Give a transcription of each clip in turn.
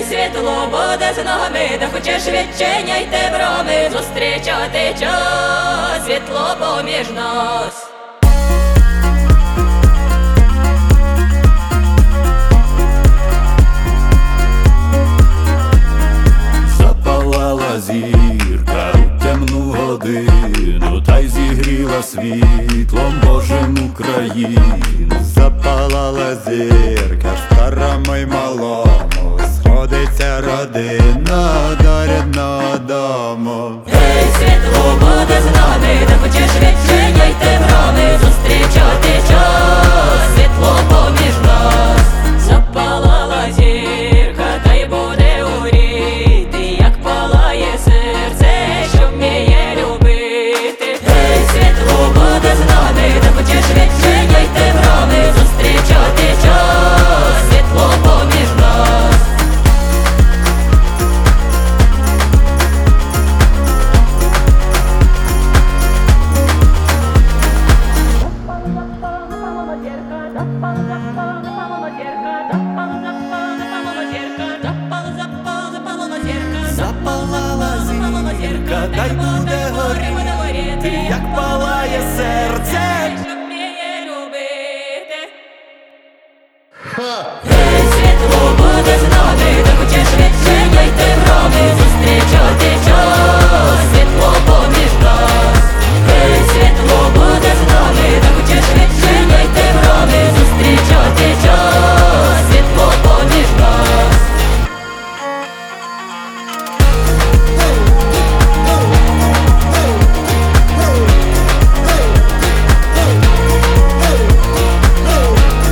Хай світло буде з нами, де хочеш відчиняйте брами, зустрічати час, світло поміж нас. Запалала зірка у темну годину, та й зігріла світлом Божим Україну. Запалала зірка в старому й малому, сходиться родина до рідного дому. Хай світло буде з нами, де хочеш відчиняйте брами, зустрічати час, світло поміж нас. Запалала зірка, та й буде горіти, як палає серце, що вміє любити. Хай світло буде з нами, де хочеш відчиняйте брами, зустрічати час, світло поміж нас. Запалала зірка, дай буде горіти, як палає серце. Що вміє любити. Хай світло буде з нами, де хочеш відчиняйте брами, зустрічати час, світло поміж нас. Хай світло буде з нами, де хочеш відчиняйте брами, зустрічати час, світло поміж нас.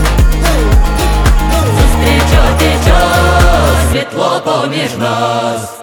Зустрічати час, світло поміж нас.